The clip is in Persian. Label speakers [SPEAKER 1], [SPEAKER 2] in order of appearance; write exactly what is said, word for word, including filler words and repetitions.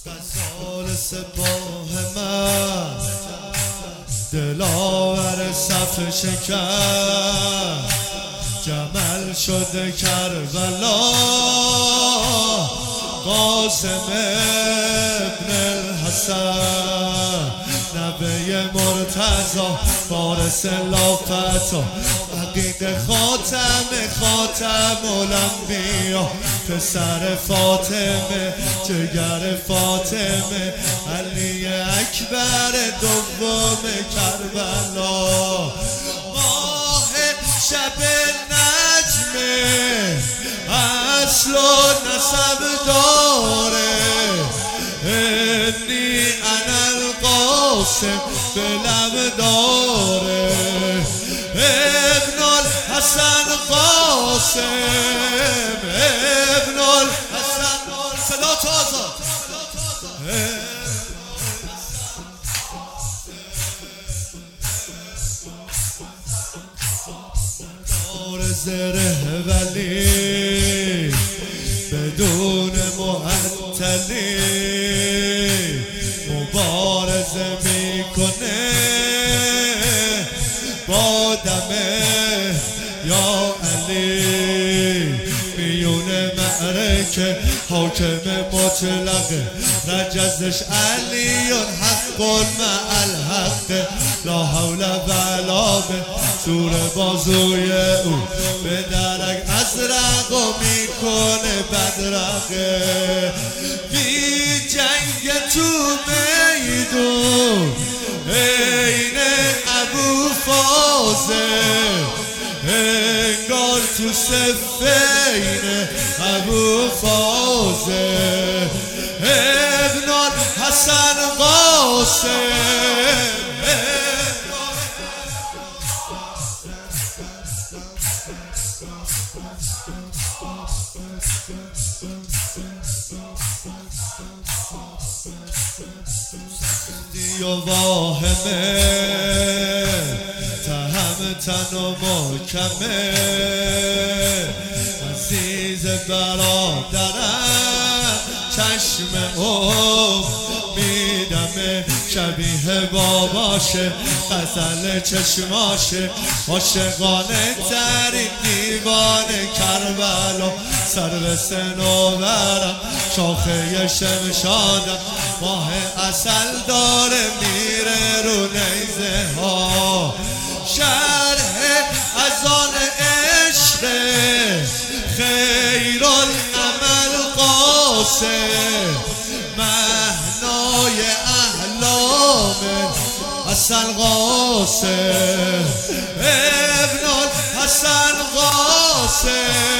[SPEAKER 1] غزال سپاه من دلاور صف شکر جمل شده کربلا قاسم ابن الحسن نبی مرتضی فارس لافتا عقیق خاتم خاتم الانبیا پسر فاطمه جگر فاطمه علی اکبر دوم کربلا ماه شب نجمه اصل و نسب داره انی انا القاسم بلم داره ابن الحسن قاسم ابن الحسن صدا تو آزاد دار زره ولی بدون معطلی مبارزه میکنه با دمه یا علی میونه معرکه حاکم مطلقه رجزش علی حق مع الحق لا حول ولا به زور بازوی او به درک ازرق و میکنه بدرقه بی جنگ تو میدون این ابو فاضل انگار تو سفین ابو فاضل ابن الحسن قاسم و واهمه تهمتن و محکمه عزیز برادرم چشم او میدمه شبیه باباشه غزل چشماشه عاشقانه ترین دیوان کربلا سر به سنوبرم شاخه شمشادم ماه اصل داره میره رو نیزه ها شرح ازان عشق خیر العمل قاسم مهنای احلام اصل قاسم ابن الحسن قاسم